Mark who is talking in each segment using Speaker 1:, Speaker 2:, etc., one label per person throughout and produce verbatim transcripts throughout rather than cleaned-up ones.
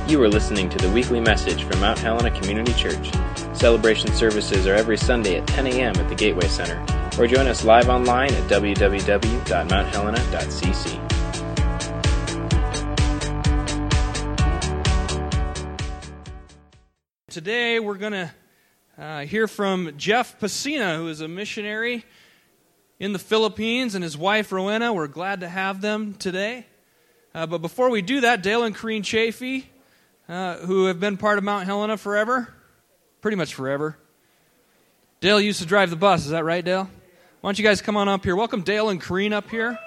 Speaker 1: You are listening to the weekly message from Mount Helena Community Church. Celebration services are every Sunday at ten a.m. at the Gateway Center, or join us live online at w w w dot mount helena dot c c.
Speaker 2: Today we're going to uh, hear from Jeff Pacina, who is a missionary in the Philippines, and his wife Rowena. We're glad to have them today. Uh, but before we do that, Dale and Corrine Chafee, uh, who have been part of Mount Helena forever, pretty much forever. Dale used to drive the bus, is that right, Dale? Why don't you guys come on up here? Welcome Dale and Corrine up here.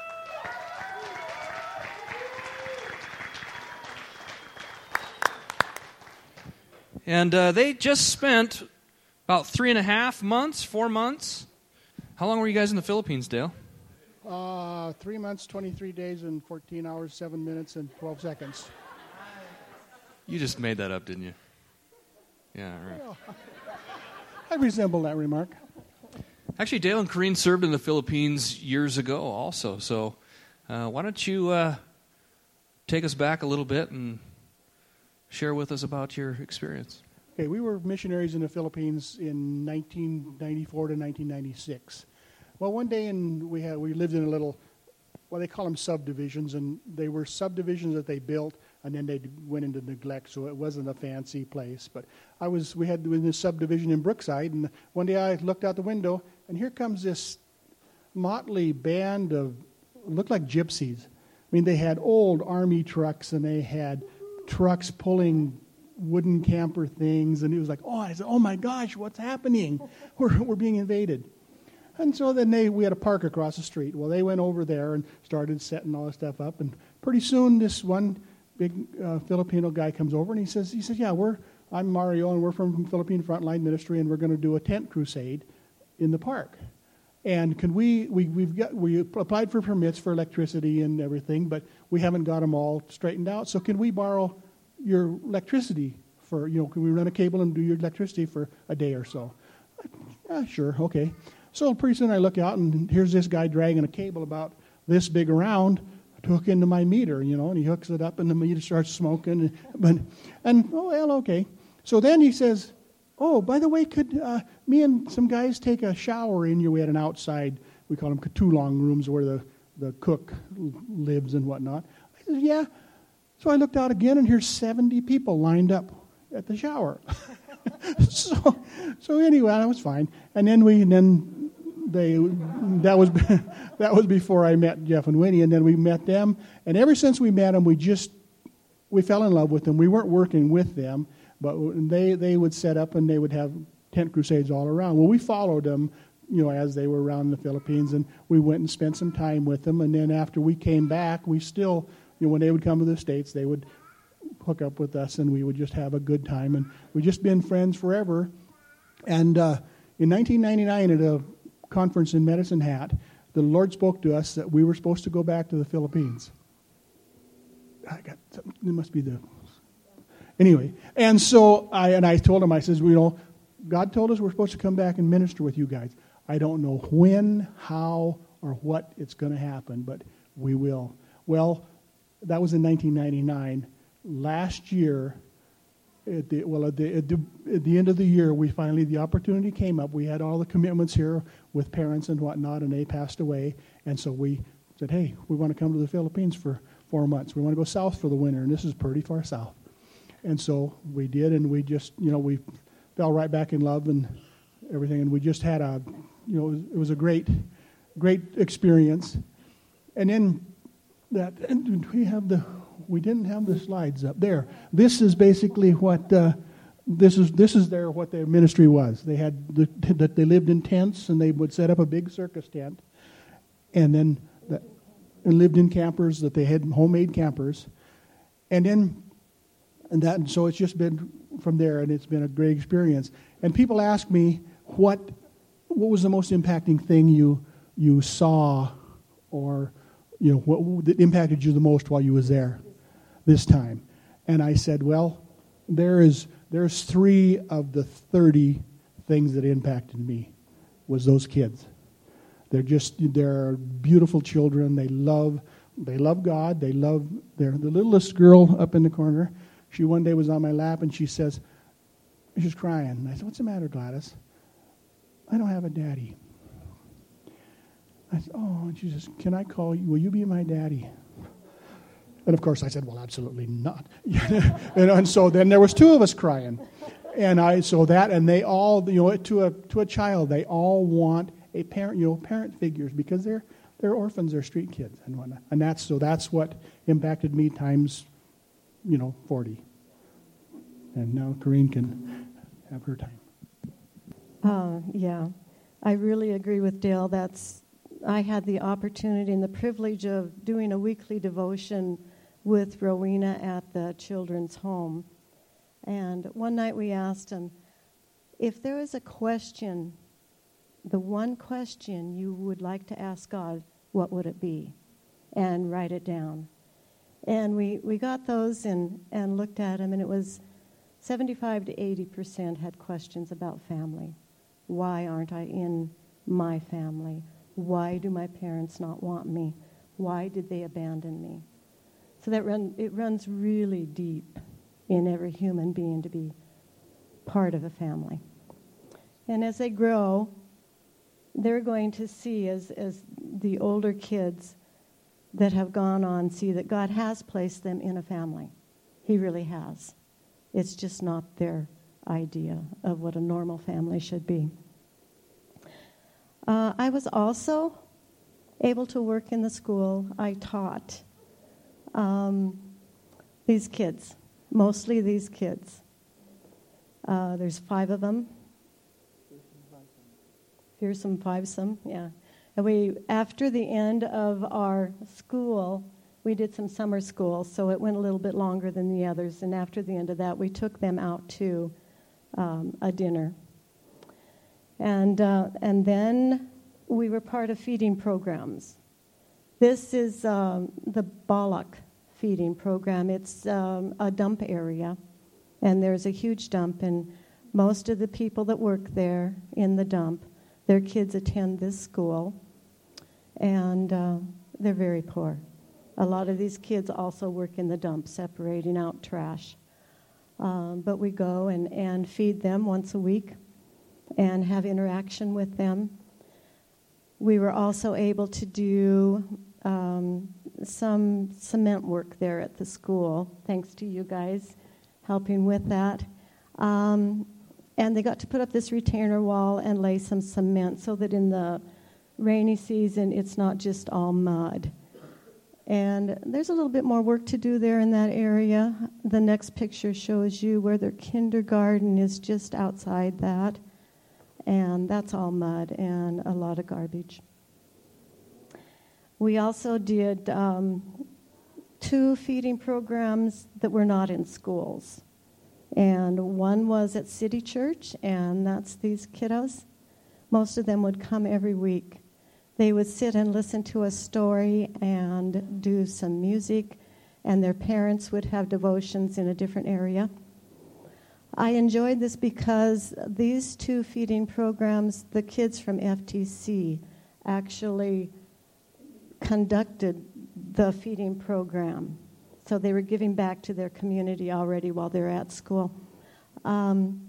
Speaker 2: And uh, they just spent about three and a half months, four months. How long were you guys in the Philippines, Dale?
Speaker 3: Uh, three months, twenty-three days, and fourteen hours, seven minutes, and twelve seconds.
Speaker 2: You just made that up, didn't you? Yeah, right.
Speaker 3: Well, I resemble that remark.
Speaker 2: Actually, Dale and Corrine served in the Philippines years ago also. So uh, why don't you uh, take us back a little bit and share with us about your experience.
Speaker 3: Okay, we were missionaries in the Philippines in nineteen ninety-four to nineteen ninety-six. Well, one day in, we had we lived in a little, well, they call them subdivisions, and they were subdivisions that they built, and then they went into neglect, so it wasn't a fancy place. But I was, we had in this subdivision in Brookside, and one day I looked out the window, and here comes this motley band of, looked like gypsies. I mean, they had old army trucks, and they had trucks pulling wooden camper things, and it was like, oh, I said, oh my gosh, what's happening? We're we're being invaded. And so then they we had a park across the street. Well, they went over there and started setting all this stuff up, and pretty soon this one big uh, Filipino guy comes over, and he says, he says, yeah, we're I'm Mario, and we're from Philippine Frontline Ministry, and we're going to do a tent crusade in the park. And can we we we've got we applied for permits for electricity and everything, but we haven't got them all straightened out. So can we borrow your electricity for, you know, can we run a cable and do your electricity for a day or so? Yeah, sure, okay. So pretty soon I look out, and here's this guy dragging a cable about this big around to hook into my meter, you know, and he hooks it up, and the meter starts smoking. And, but, and oh, well, okay. So then he says, oh, by the way, could uh, me and some guys take a shower in here? We had an outside, we call them katulong rooms, where the, the cook lives and whatnot. I said, yeah. So I looked out again, and here's seventy people lined up at the shower. so, so anyway, that was fine. And then we, and then they, that was that was before I met Jeff and Winnie, and then we met them. And ever since we met them, we just we fell in love with them. We weren't working with them, but they they would set up and they would have tent crusades all around. Well, we followed them, you know, as they were around in the Philippines, and we went and spent some time with them. And then after we came back, we still, you know, when they would come to the States, they would hook up with us, and we would just have a good time. And we've just been friends forever. And uh, in nineteen ninety-nine, at a conference in Medicine Hat, the Lord spoke to us that we were supposed to go back to the Philippines. I got something, it must be the... Anyway, and so I and I told him, I says, you know, God told us we're supposed to come back and minister with you guys. I don't know when, how, or what it's going to happen, but we will. Well, that was in nineteen ninety-nine. Last year, at the, well, at the, at, the, at the end of the year, we finally, the opportunity came up. We had all the commitments here with parents and whatnot, and they passed away. And so we said, hey, we want to come to the Philippines for four months. We want to go south for the winter, and this is pretty far south. And so we did, and we just, you know, we fell right back in love and everything, and we just had a, you know, it was, it was a great, great experience. And then that, and we have the... We didn't have the slides up there. This is basically what uh, this is. This is their what their ministry was. They had the, that they lived in tents, and they would set up a big circus tent, and then the, and lived in campers that they had homemade campers, and then and that. And so it's just been from there, and it's been a great experience. And people ask me what what was the most impacting thing you you saw, or you know what that impacted you the most while you was there this time. And I said, well, there is there's three of the thirty things that impacted me was those kids. They're just they're beautiful children. They love they love God. They love they're the littlest girl up in the corner. she one day was on my lap, and she says, she's crying. And I said, what's the matter, Gladys? I don't have a daddy. I said, oh, and she says, can I call you? Will you be my daddy? And of course I said, well, absolutely not. and, and so then there was two of us crying. And I, so that, and they all, you know, to a to a child, they all want a parent, you know, parent figures, because they're they're orphans, they're street kids and whatnot. And that's, so that's what impacted me times, you know, forty. And now Corrine can have her time.
Speaker 4: Uh, yeah, I really agree with Dale. That's, I had the opportunity and the privilege of doing a weekly devotion with Rowena at the children's home. And one night we asked him, if there was a question, the one question you would like to ask God, what would it be? And write it down. And we, we got those and, and looked at them, and it was seventy-five to eighty percent had questions about family. Why aren't I in my family? Why do my parents not want me? Why did they abandon me? So that run, it runs really deep in every human being to be part of a family. And as they grow, they're going to see, as, as the older kids that have gone on, see that God has placed them in a family. He really has. It's just not their idea of what a normal family should be. Uh, I was also able to work in the school. I taught um, these kids. Mostly these kids. Uh, there's five of them. Fearsome, fivesome, yeah. And we, after the end of our school, we did some summer school, so it went a little bit longer than the others. And after the end of that, we took them out to um, a dinner. And uh, and then we were part of feeding programs. This is um, the Balak feeding program. It's um, a dump area, and there's a huge dump, and most of the people that work there in the dump, their kids attend this school, and uh, they're very poor. A lot of these kids also work in the dump, separating out trash. Um, but we go and, and feed them once a week and have interaction with them. We were also able to do um, some cement work there at the school, thanks to you guys helping with that. Um, and they got to put up this retainer wall and lay some cement so that in the rainy season it's not just all mud. And there's a little bit more work to do there in that area. The next picture shows you where their kindergarten is just outside that. And that's all mud and a lot of garbage. We also did um, two feeding programs that were not in schools. And one was at City Church, and that's these kiddos. Most of them would come every week. They would sit and listen to a story and do some music, and their parents would have devotions in a different area. I enjoyed this because these two feeding programs, the kids from F T C actually conducted the feeding program. So they were giving back to their community already while they're at school. Um,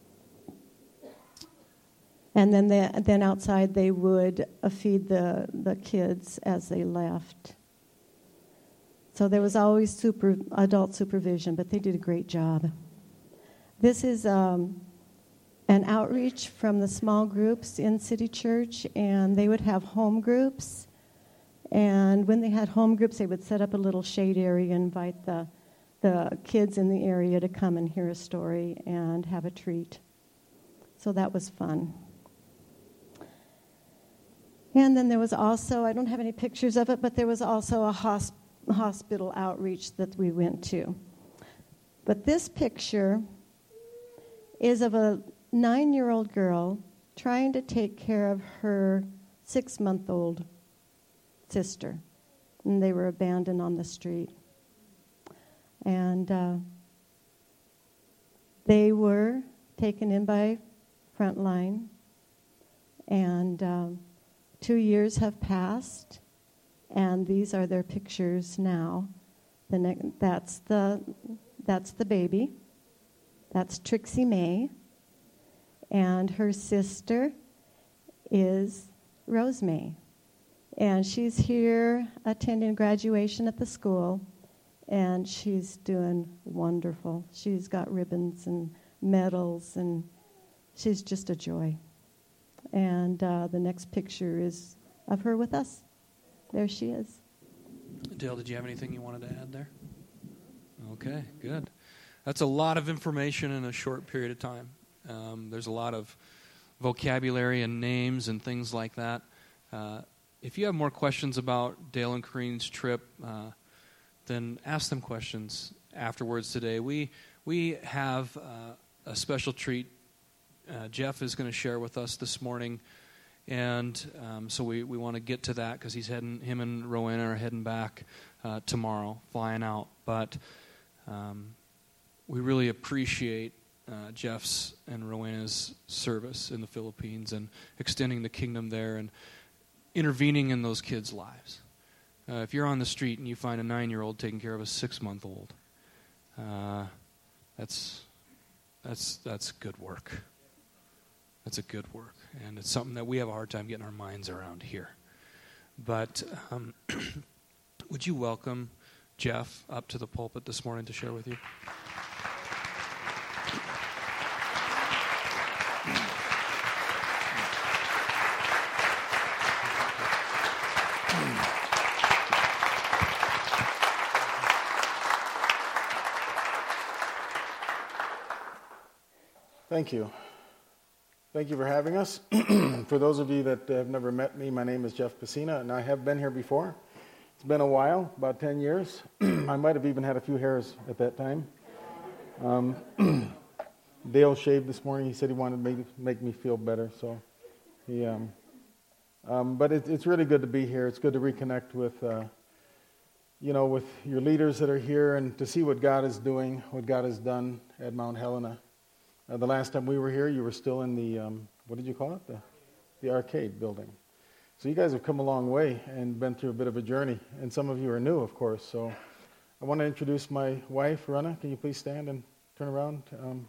Speaker 4: and then they, then outside they would uh, feed the, the kids as they left. So there was always super adult supervision, but they did a great job. This is um, an outreach from the small groups in City Church, and they would have home groups. And when they had home groups, they would set up a little shade area and invite the, the kids in the area to come and hear a story and have a treat. So that was fun. And then there was also, I don't have any pictures of it, but there was also a hosp- hospital outreach that we went to. But this picture is of a nine-year-old girl trying to take care of her six-month-old sister. And they were abandoned on the street. And uh, they were taken in by Frontline. And um, two years have passed, and these are their pictures now. The ne- that's the that's the baby. That's Trixie May. And her sister is Rose May. And she's here attending graduation at the school, and she's doing wonderful. She's got ribbons and medals, and she's just a joy. And uh, the next picture is of her with us. There she is.
Speaker 2: Dale, did you have anything you wanted to add there? Okay, good. That's a lot of information in a short period of time. Um, there's a lot of vocabulary and names and things like that. Uh, if you have more questions about Dale and Corrine's trip, uh, then ask them questions afterwards today. We we have uh, a special treat uh, Jeff is going to share with us this morning, and um, so we, we want to get to that because he's heading. Him and Rowena are heading back uh, tomorrow, flying out. But um, we really appreciate uh, Jeff's and Rowena's service in the Philippines and extending the kingdom there and intervening in those kids' lives. Uh, if you're on the street and you find a nine-year-old taking care of a six-month-old, uh, that's that's that's good work. That's a good work, and it's something that we have a hard time getting our minds around here. But um, would you welcome Jeff up to the pulpit this morning to share with you?
Speaker 5: Thank you. Thank you for having us. For those of you that have never met me, my name is Jeff Pacina, and I have been here before. It's been a while, about ten years. I might have even had a few hairs at that time. Um, Dale shaved this morning. He said he wanted to make, make me feel better. So, he. Um, um, but it, it's really good to be here. It's good to reconnect with, uh, you know, with your leaders that are here and to see what God is doing, what God has done at Mount Helena. Uh, the last time we were here, you were still in the, um, what did you call it? The, the arcade building. So you guys have come a long way and been through a bit of a journey. And some of you are new, of course. So I want to introduce my wife, Rena. Can you please stand and turn around? Um,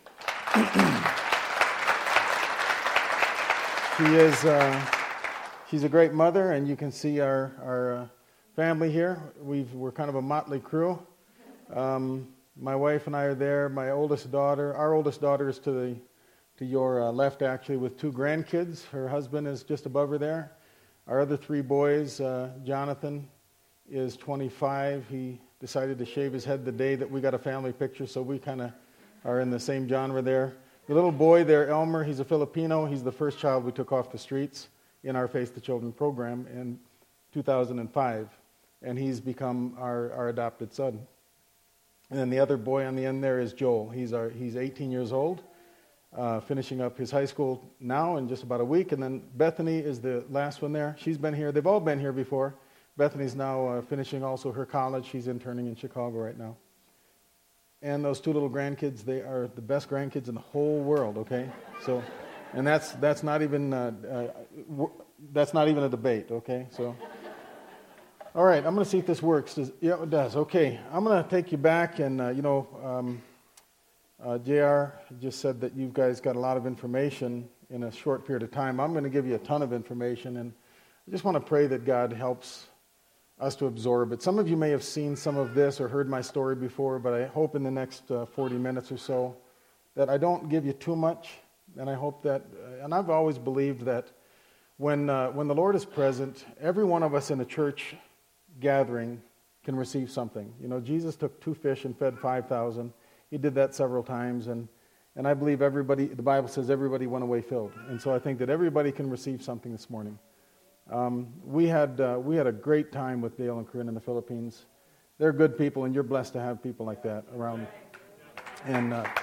Speaker 5: she is, uh, she's a great mother, and you can see our, our uh, family here. We've, we're kind of a motley crew. Um, My wife and I are there. My oldest daughter, our oldest daughter is to the to your uh, left, actually, with two grandkids. Her husband is just above her there. Our other three boys, uh, Jonathan is twenty-five. He decided to shave his head the day that we got a family picture, so we kind of are in the same genre there. The little boy there, Elmer, he's a Filipino. He's the first child we took off the streets in our Face the Children program in two thousand five, and he's become our, our adopted son. And then the other boy on the end there is Joel. He's our he's eighteen years old, uh, finishing up his high school now in just about a week. And then Bethany is the last one there. She's been here. They've all been here before. Bethany's now uh, finishing also her college. She's interning in Chicago right now. And those two little grandkids, they are the best grandkids in the whole world. Okay, so, and that's that's not even uh, uh, w- that's not even a debate. Okay, so. All right, I'm going to see if this works. Does, yeah, it does. Okay, I'm going to take you back, and, uh, you know, um, uh, J R just said that you guys got a lot of information in a short period of time. I'm going to give you a ton of information, and I just want to pray that God helps us to absorb it. Some of you may have seen some of this or heard my story before, but I hope in the next uh, forty minutes or so that I don't give you too much, and I hope that, uh, and I've always believed that when uh, when the Lord is present, every one of us in the church gathering can receive something. You know, Jesus took two fish and fed five thousand. He did that several times, and and I believe everybody, the Bible says everybody went away filled. And so I think that everybody can receive something this morning. Um, we had uh, we had a great time with Dale and Corinne in the Philippines. They're good people, and you're blessed to have people like that around. And uh,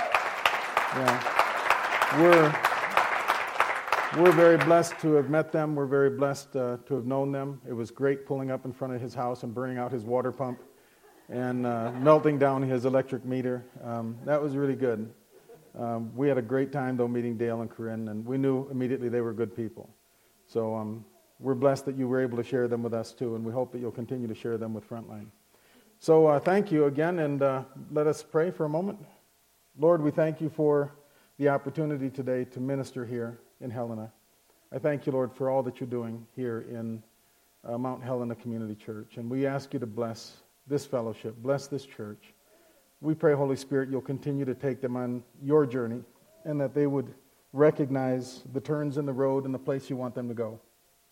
Speaker 5: yeah, we're We're very blessed to have met them. We're very blessed uh, to have known them. It was great pulling up in front of his house and burning out his water pump and uh, melting down his electric meter. Um, that was really good. Um, we had a great time, though, meeting Dale and Corinne, and we knew immediately they were good people. So um, we're blessed that you were able to share them with us, too, and we hope that you'll continue to share them with Frontline. So uh, thank you again, and uh, let us pray for a moment. Lord, we thank you for the opportunity today to minister here in Helena. I thank you, Lord, for all that you're doing here in uh, Mount Helena Community Church. And we ask you to bless this fellowship, bless this church. We pray, Holy Spirit, you'll continue to take them on your journey, and that they would recognize the turns in the road and the place you want them to go.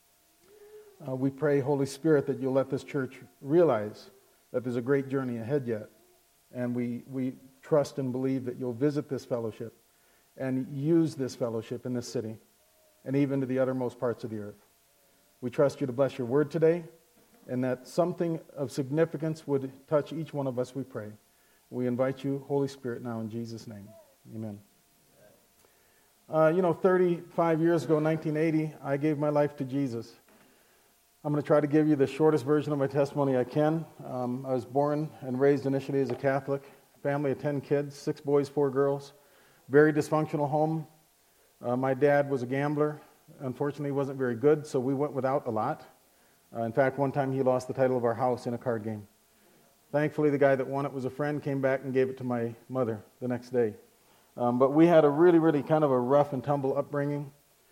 Speaker 5: Uh, we pray, Holy Spirit, that you'll let this church realize that there's a great journey ahead yet. And we, we trust and believe that you'll visit this fellowship and use this fellowship in this city and even to the uttermost parts of the earth. We trust you to bless your word today, and that something of significance would touch each one of us, we pray. We invite you, Holy Spirit, now in Jesus' name. Amen. Uh, you know, thirty-five years ago, nineteen eighty, I gave my life to Jesus. I'm going to try to give you the shortest version of my testimony I can. Um, I was born and raised initially as a Catholic, family of ten kids, six boys, four girls, very dysfunctional home. Uh, my dad was a gambler. Unfortunately, he wasn't very good, so we went without a lot. Uh, in fact, one time he lost the title of our house in a card game. Thankfully, the guy that won it was a friend, came back and gave it to my mother the next day. Um, but we had a really, really kind of a rough and tumble upbringing.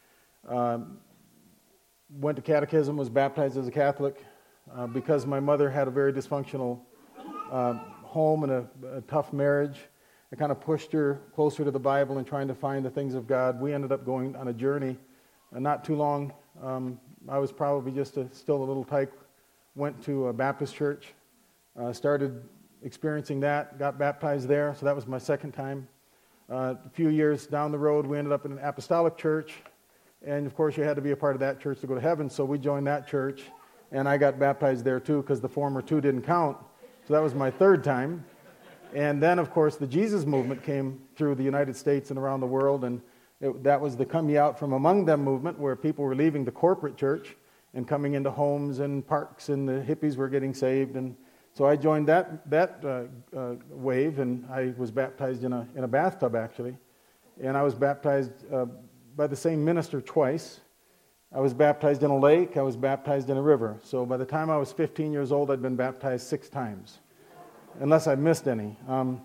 Speaker 5: Um, went to catechism, was baptized as a Catholic. Uh, because my mother had a very dysfunctional uh, home and a, a tough marriage, I kind of pushed her closer to the Bible and trying to find the things of God. We ended up going on a journey. Uh, not too long, um, I was probably just a, still a little tyke, went to a Baptist church. Uh, started experiencing that, got baptized there, so that was my second time. Uh, a few years down the road, we ended up in an apostolic church, and of course you had to be a part of that church to go to heaven, so we joined that church, and I got baptized there too, because the former two didn't count, so that was my third time. And then, of course, the Jesus movement came through the United States and around the world, and it, that was the Come Ye Out From Among Them movement, where people were leaving the corporate church and coming into homes and parks, and the hippies were getting saved, and so I joined that that uh, uh, wave, and I was baptized in a in a bathtub, actually. And I was baptized uh, by the same minister twice. I was baptized in a lake. I was baptized in a river. So by the time I was fifteen years old, I'd been baptized six times, unless I missed any. Um,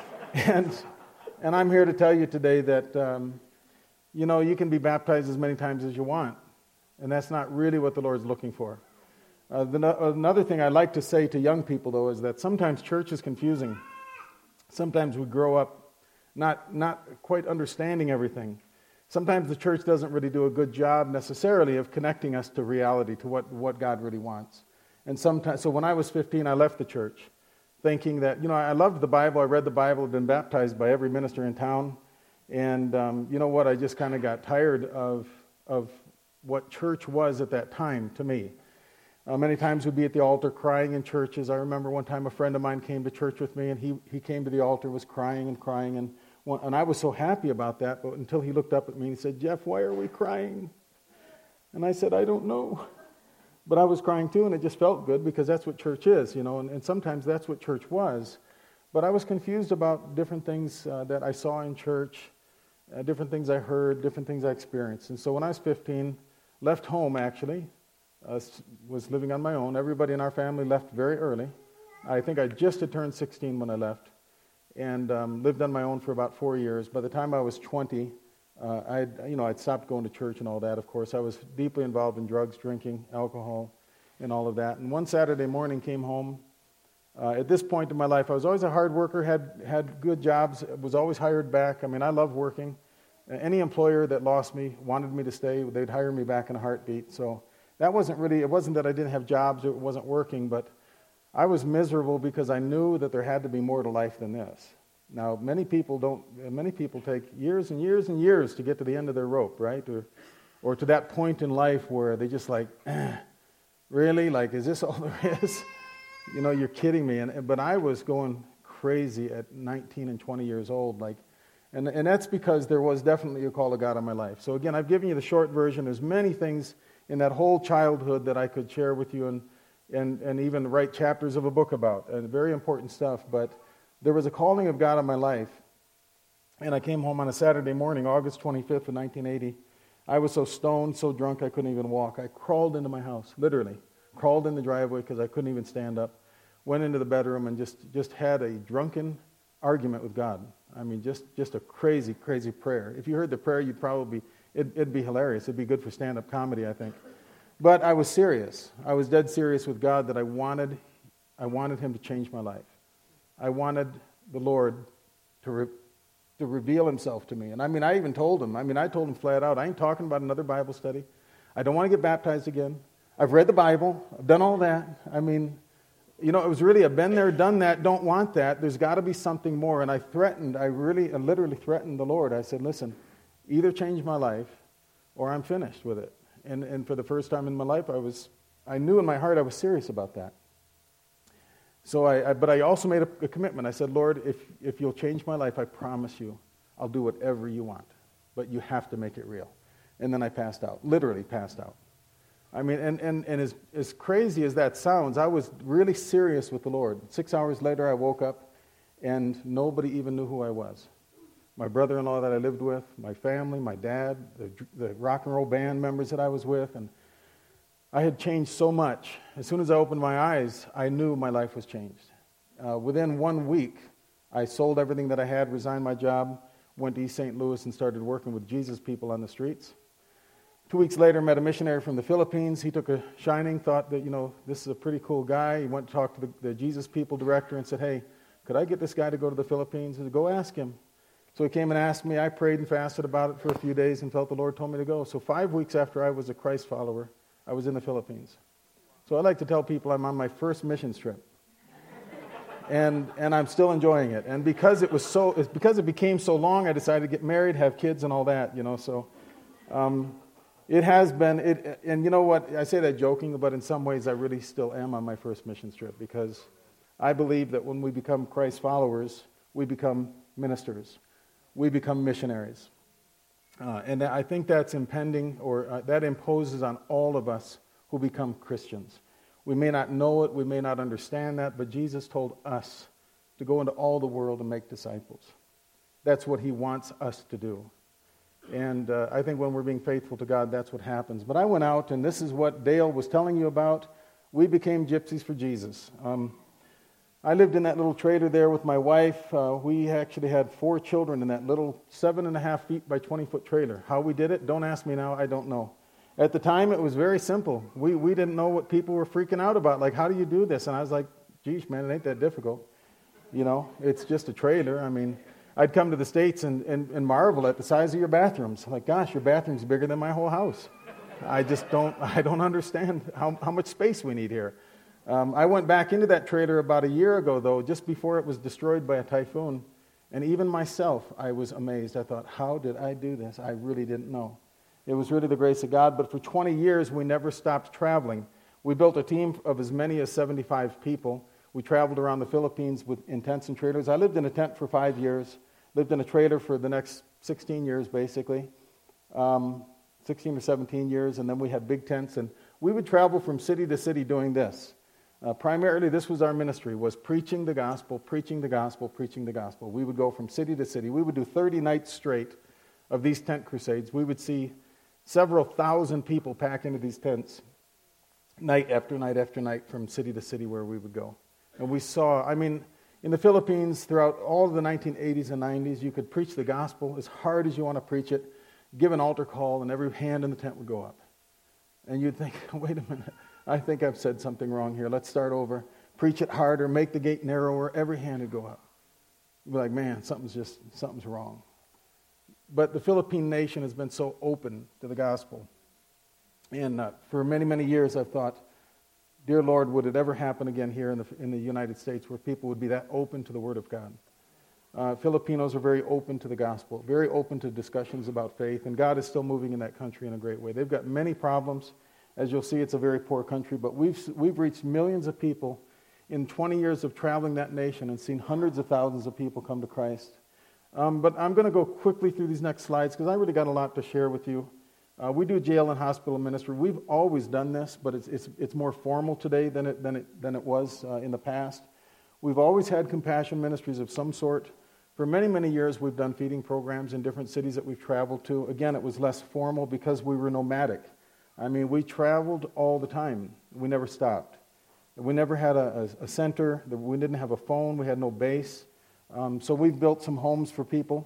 Speaker 5: and and I'm here to tell you today that um, you know you can be baptized as many times as you want, and that's not really what the Lord's looking for. Uh, the, another thing I like to say to young people, though, is that sometimes church is confusing. Sometimes we grow up not not quite understanding everything. Sometimes the church doesn't really do a good job necessarily of connecting us to reality, to what, what God really wants. And sometimes, so when I was fifteen, I left the church, thinking that, you know, I loved the Bible. I read the Bible. I'd been baptized by every minister in town. And um, you know what? I just kind of got tired of of what church was at that time to me. Uh, many times we'd be at the altar crying in churches. I remember one time a friend of mine came to church with me, and he, he came to the altar, was crying and crying, and one, and I was so happy about that, but until he looked up at me and said, "Jeff, why are we crying?" And I said, "I don't know." But I was crying too, and it just felt good, because that's what church is, you know, and, and sometimes that's what church was. But I was confused about different things uh, that I saw in church, uh, different things I heard, different things I experienced. And so when I was fifteen, left home actually, Uh, was living on my own. Everybody in our family left very early. I think I just had turned sixteen when I left, and um, lived on my own for about four years. By the time I was twenty, uh, I'd you know I'd stopped going to church and all that. Of course, I was deeply involved in drugs, drinking, alcohol, and all of that. And one Saturday morning, came home. Uh, at this point in my life, I was always a hard worker. had had good jobs. Was always hired back. I mean, I love working. Uh, any employer that lost me wanted me to stay. They'd hire me back in a heartbeat. So. That wasn't really, it wasn't that I didn't have jobs or it wasn't working, but I was miserable because I knew that there had to be more to life than this. Now, many people don't, many people take years and years and years to get to the end of their rope, right? Or, or to that point in life where they just like, eh, really? Like, is this all there is? You know, you're kidding me. And but I was going crazy at nineteen and twenty years old, like, and and that's because there was definitely a call of God on my life. So again, I've given you the short version. There's many things in that whole childhood that I could share with you, and, and, and even write chapters of a book about, and very important stuff. But there was a calling of God on my life, and I came home on a Saturday morning, August twenty-fifth of nineteen eighty. I was so stoned, so drunk, I couldn't even walk. I crawled into my house, literally. Crawled in the driveway because I couldn't even stand up. went into the bedroom and just, just had a drunken argument with God. I mean, just, just a crazy, crazy prayer. If you heard the prayer, you'd probably, it, it'd be hilarious. It'd be good for stand-up comedy, I think. But I was serious. I was dead serious with God that I wanted, I wanted him to change my life. I wanted the Lord to, re, to reveal himself to me. And I mean, I even told him, I mean, I told him flat out, I ain't talking about another Bible study. I don't want to get baptized again. I've read the Bible. I've done all that. I mean, you know, it was really a been there, done that, don't want that. There's got to be something more. And I threatened, I really, I literally threatened the Lord. I said, listen, either change my life or I'm finished with it. And and for the first time in my life, I was, I knew in my heart I was serious about that. So I, I but I also made a, a commitment. I said, Lord, if if you'll change my life, I promise you, I'll do whatever you want. But you have to make it real. And then I passed out, literally passed out. I mean, and, and, and as, as crazy as that sounds, I was really serious with the Lord. Six hours later, I woke up, and nobody even knew who I was. My brother-in-law that I lived with, my family, my dad, the, the rock and roll band members that I was with, and I had changed so much. As soon as I opened my eyes, I knew my life was changed. Uh, within one week, I sold everything that I had, resigned my job, went to East Saint Louis, and started working with Jesus people on the streets. Two weeks later, met a missionary from the Philippines. He took a shining, thought that, you know, this is a pretty cool guy. He went to talk to the, the Jesus people director and said, hey, could I get this guy to go to the Philippines? He said, go ask him. So he came and asked me. I prayed and fasted about it for a few days and felt the Lord told me to go. So five weeks after I was a Christ follower, I was in the Philippines. So I like to tell people I'm on my first missions trip. And and I'm still enjoying it. And because it was so, it's because it became so long, I decided to get married, have kids and all that, you know, so... Um, It has been, it, and you know what, I say that joking, but in some ways I really still am on my first mission trip, because I believe that when we become Christ followers, we become ministers. We become missionaries. Uh, and I think that's impending, or uh, that imposes on all of us who become Christians. We may not know it, we may not understand that, but Jesus told us to go into all the world and make disciples. That's what he wants us to do. And uh, I think when we're being faithful to God, that's what happens. But I went out, and this is what Dale was telling you about. We became gypsies for Jesus. Um, I lived in that little trailer there with my wife. Uh, we actually had four children in that little seven and a half feet by twenty foot trailer. How we did it, don't ask me now, I don't know. At the time, it was very simple. We we didn't know what people were freaking out about. Like, how do you do this? And I was like, geez, man, it ain't that difficult. You know, it's just a trailer. I mean... I'd come to the States and, and, and marvel at the size of your bathrooms. Like, gosh, your bathroom's bigger than my whole house. I just don't I don't understand how, how much space we need here. Um, I went back into that trailer about a year ago, though, just before it was destroyed by a typhoon. And even myself, I was amazed. I thought, how did I do this? I really didn't know. It was really the grace of God. But for twenty years, we never stopped traveling. We built a team of as many as seventy-five people. We traveled around the Philippines with, in tents and trailers. I lived in a tent for five years. Lived in a trailer for the next sixteen years, basically, um, sixteen or seventeen years, and then we had big tents, and we would travel from city to city doing this. Uh, primarily, this was our ministry, was preaching the gospel, preaching the gospel, preaching the gospel. We would go from city to city. We would do thirty nights straight of these tent crusades. We would see several thousand people packed into these tents night after night after night from city to city where we would go. And we saw, I mean... In the Philippines, throughout all of the nineteen eighties and nineties, you could preach the gospel as hard as you want to preach it, give an altar call, and every hand in the tent would go up. And you'd think, wait a minute, I think I've said something wrong here. Let's start over. Preach it harder, make the gate narrower, every hand would go up. You'd be like, man, something's just, something's wrong. But the Philippine nation has been so open to the gospel. And uh, for many, many years I've thought, dear Lord, would it ever happen again here in the in the United States where people would be that open to the Word of God? Uh, Filipinos are very open to the gospel, very open to discussions about faith, and God is still moving in that country in a great way. They've got many problems. As you'll see, it's a very poor country, but we've we've reached millions of people in twenty years of traveling that nation and seen hundreds of thousands of people come to Christ. Um, but I'm going to go quickly through these next slides because I really got a lot to share with you. Uh, we do jail and hospital ministry. We've always done this, but it's it's it's more formal today than it than it than it was uh, in the past. We've always had compassion ministries of some sort. For many many years, we've done feeding programs in different cities that we've traveled to. Again, it was less formal because we were nomadic. I mean, we traveled all the time. We never stopped. We never had a, a, a center. We didn't have a phone. We had no base. Um, so we've built some homes for people,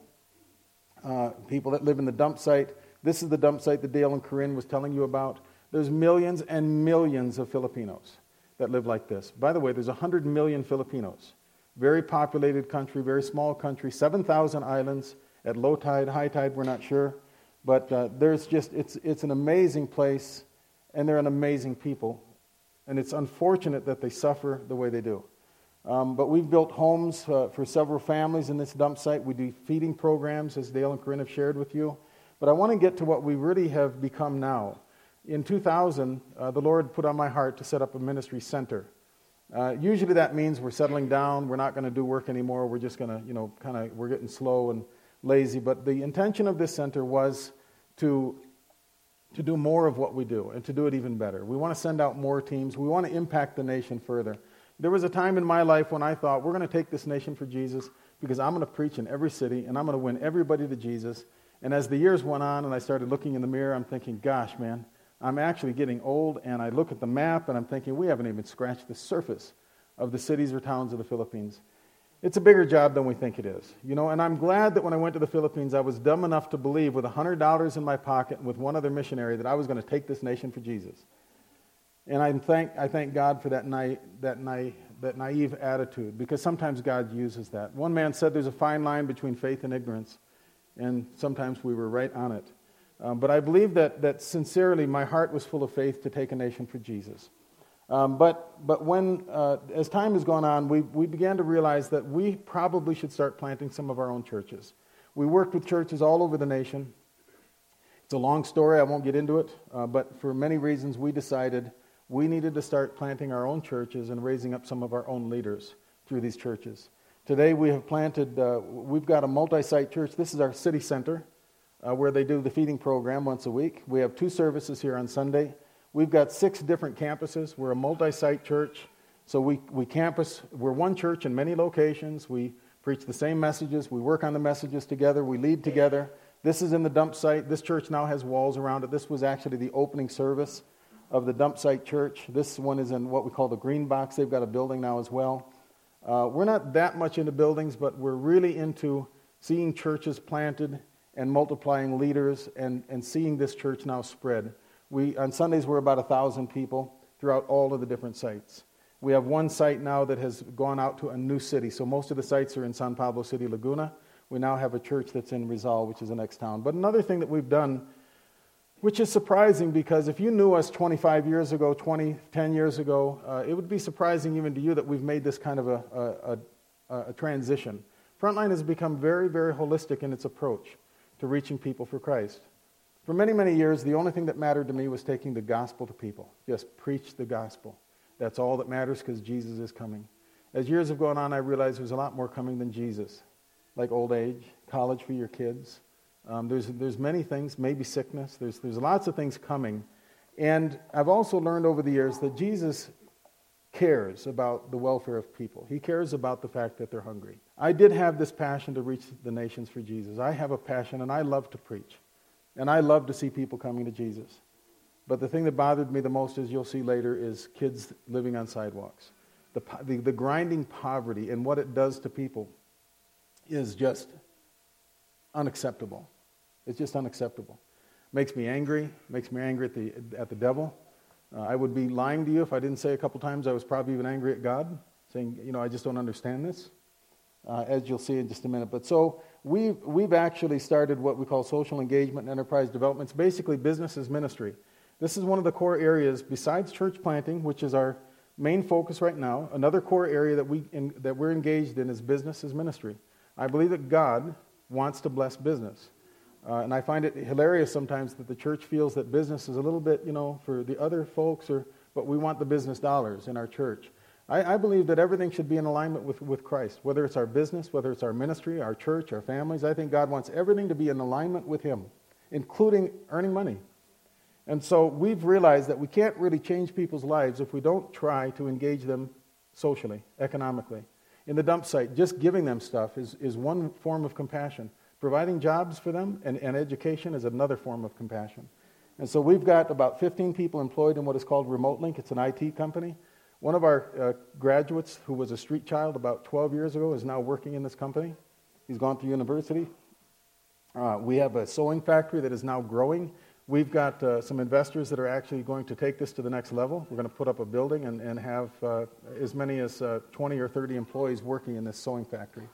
Speaker 5: uh, people that live in the dump site. This is the dump site that Dale and Corinne was telling you about. There's millions and millions of Filipinos that live like this. By the way, there's one hundred million Filipinos. Very populated country, very small country, seven thousand islands. At low tide, high tide, we're not sure. But uh, there's just, it's, it's an amazing place, and they're an amazing people. And it's unfortunate that they suffer the way they do. Um, but we've built homes uh, for several families in this dump site. We do feeding programs, as Dale and Corinne have shared with you. But I want to get to what we really have become now. In two thousand, uh, the Lord put on my heart to set up a ministry center. Uh, usually that means we're settling down, we're not going to do work anymore, we're just going to, you know, kind of, we're getting slow and lazy. But the intention of this center was to to do more of what we do and to do it even better. We want to send out more teams. We want to impact the nation further. There was a time in my life when I thought, we're going to take this nation for Jesus because I'm going to preach in every city and I'm going to win everybody to Jesus. And as the years went on and I started looking in the mirror, I'm thinking, gosh, man, I'm actually getting old. And I look at the map and I'm thinking, we haven't even scratched the surface of the cities or towns of the Philippines. It's a bigger job than we think it is, you know, and I'm glad that when I went to the Philippines, I was dumb enough to believe with one hundred dollars in my pocket and with one other missionary that I was going to take this nation for Jesus. And I thank, I thank God for that, na- that, na- that naive attitude, because sometimes God uses that. One man said there's a fine line between faith and ignorance, and sometimes we were right on it. Um, but I believe that, that sincerely my heart was full of faith to take a nation for Jesus. Um, but but when, uh, as time has gone on, we, we began to realize that we probably should start planting some of our own churches. We worked with churches all over the nation. It's a long story, I won't get into it, uh, but for many reasons we decided we needed to start planting our own churches and raising up some of our own leaders through these churches. Today we have planted, uh, we've got a multi-site church. This is our city center uh, where they do the feeding program once a week. We have two services here on Sunday. We've got six different campuses. We're a multi-site church. So we, we campus, we're one church in many locations. We preach the same messages. We work on the messages together. We lead together. This is in the dump site. This church now has walls around it. This was actually the opening service of the dump site church. This one is in what we call the green box. They've got a building now as well. Uh, we're not that much into buildings, but we're really into seeing churches planted and multiplying leaders and, and seeing this church now spread. We, on Sundays, we're about one thousand people throughout all of the different sites. We have one site now that has gone out to a new city. So most of the sites are in San Pablo City, Laguna. We now have a church that's in Rizal, which is the next town. But another thing that we've done, which is surprising, because if you knew us twenty-five years ago, twenty, ten years ago, uh, it would be surprising even to you that we've made this kind of a, a, a, a transition. Frontline has become very, very holistic in its approach to reaching people for Christ. For many, many years, the only thing that mattered to me was taking the gospel to people. Just preach the gospel. That's all that matters because Jesus is coming. As years have gone on, I realized there's a lot more coming than Jesus, like old age, college for your kids. Um, there's there's many things, maybe sickness. There's there's lots of things coming. And I've also learned over the years that Jesus cares about the welfare of people. He cares about the fact that they're hungry. I did have this passion to reach the nations for Jesus. I have a passion, and I love to preach. And I love to see people coming to Jesus. But the thing that bothered me the most, as you'll see later, is kids living on sidewalks. The, the, the grinding poverty and what it does to people is just unacceptable. It's just unacceptable. Makes me angry. Makes me angry at the, at the devil. Uh, I would be lying to you if I didn't say a couple times I was probably even angry at God, saying, you know, I just don't understand this, uh, as you'll see in just a minute. But so we've, we've actually started what we call social engagement and enterprise development. It's basically business as ministry. This is one of the core areas, besides church planting, which is our main focus right now. Another core area that, we in, that we're engaged in is business as ministry. I believe that God wants to bless business. Uh, and I find it hilarious sometimes that the church feels that business is a little bit, you know, for the other folks, or but we want the business dollars in our church. I, I believe that everything should be in alignment with, with Christ, whether it's our business, whether it's our ministry, our church, our families. I think God wants everything to be in alignment with Him, including earning money. And so we've realized that we can't really change people's lives if we don't try to engage them socially, economically. In the dump site, just giving them stuff is, is one form of compassion. Providing jobs for them and, and education is another form of compassion. And so we've got about fifteen people employed in what is called Remote Link. It's an I T company. One of our uh, graduates, who was a street child about twelve years ago, is now working in this company. He's gone through university. Uh, we have a sewing factory that is now growing. We've got uh, some investors that are actually going to take this to the next level. We're going to put up a building and, and have uh, as many as uh, twenty or thirty employees working in this sewing factory.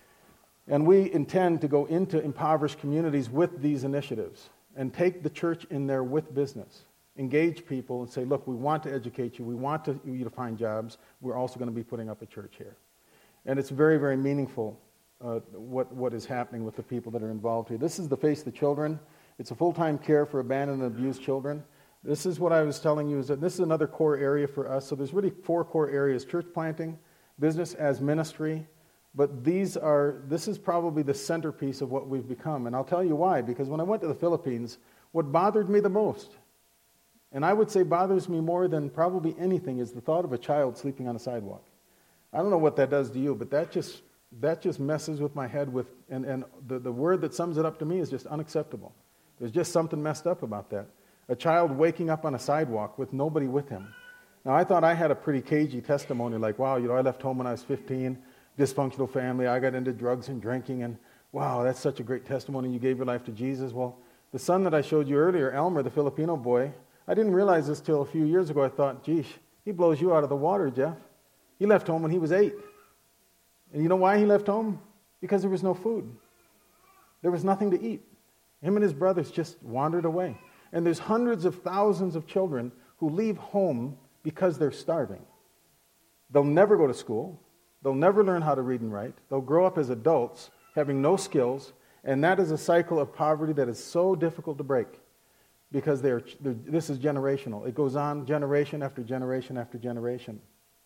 Speaker 5: And we intend to go into impoverished communities with these initiatives and take the church in there with business. Engage people and say, look, we want to educate you. We want to, you to find jobs. We're also going to be putting up a church here. And it's very, very meaningful uh, what, what is happening with the people that are involved here. This is the Face the Children. It's a full-time care for abandoned and abused children. This is what I was telling you, is that this is another core area for us. So there's really four core areas: church planting, business as ministry. But these are, this is probably the centerpiece of what we've become. And I'll tell you why. Because when I went to the Philippines, what bothered me the most, and I would say bothers me more than probably anything, is the thought of a child sleeping on a sidewalk. I don't know what that does to you, but that just that just messes with my head. With and, and the, the word that sums it up to me is just unacceptable. There's just something messed up about that. A child waking up on a sidewalk with nobody with him. Now, I thought I had a pretty cagey testimony, like, wow, you know, I left home when I was fifteen, dysfunctional family, I got into drugs and drinking, and wow, that's such a great testimony. You gave your life to Jesus. Well, the son that I showed you earlier, Elmer, the Filipino boy, I didn't realize this till a few years ago. I thought, geez, he blows you out of the water, Jeff. He left home when he was eight. And you know why he left home? Because there was no food. There was nothing to eat. Him and his brothers just wandered away. And there's hundreds of thousands of children who leave home because they're starving. They'll never go to school. They'll never learn how to read and write. They'll grow up as adults having no skills. And that is a cycle of poverty that is so difficult to break. Because they're, they're, this is generational. It goes on generation after generation after generation.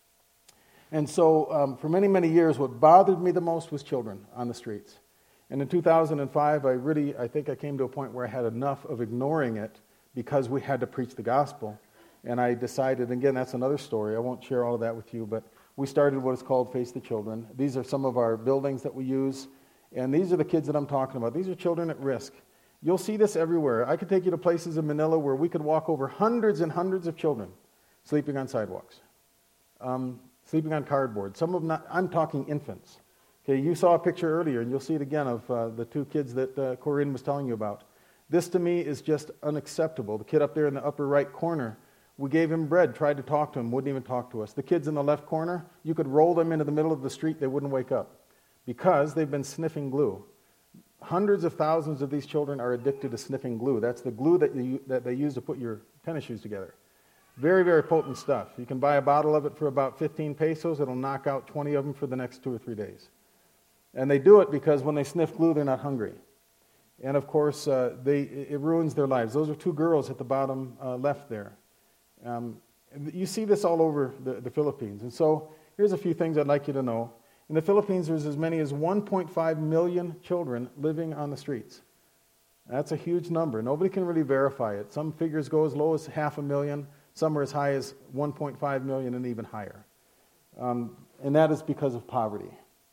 Speaker 5: And so um, for many, many years, what bothered me the most was children on the streets. And in two thousand five, I really, I think I came to a point where I had enough of ignoring it because we had to preach the gospel. And I decided, again, that's another story. I won't share all of that with you, but we started what is called Face the Children. These are some of our buildings that we use. And these are the kids that I'm talking about. These are children at risk. You'll see this everywhere. I could take you to places in Manila where we could walk over hundreds and hundreds of children sleeping on sidewalks, um, sleeping on cardboard. Some of them, not, I'm talking infants. Okay, you saw a picture earlier, and you'll see it again of uh, the two kids that uh, Corinne was telling you about. This, to me, is just unacceptable. The kid up there in the upper right corner, we gave him bread, tried to talk to him, wouldn't even talk to us. The kids in the left corner, you could roll them into the middle of the street, they wouldn't wake up because they've been sniffing glue. Hundreds of thousands of these children are addicted to sniffing glue. That's the glue that, you, that they use to put your tennis shoes together. Very, very potent stuff. You can buy a bottle of it for about fifteen pesos. It'll knock out twenty of them for the next two or three days. And they do it because when they sniff glue, they're not hungry. And, of course, uh, they, it ruins their lives. Those are two girls at the bottom uh, left there. Um, you see this all over the, the Philippines. And so here's a few things I'd like you to know. In the Philippines, there's as many as one point five million children living on the streets. That's a huge number. Nobody can really verify it. Some figures go as low as half a million. Some are as high as one point five million and even higher. Um, and that is because of poverty.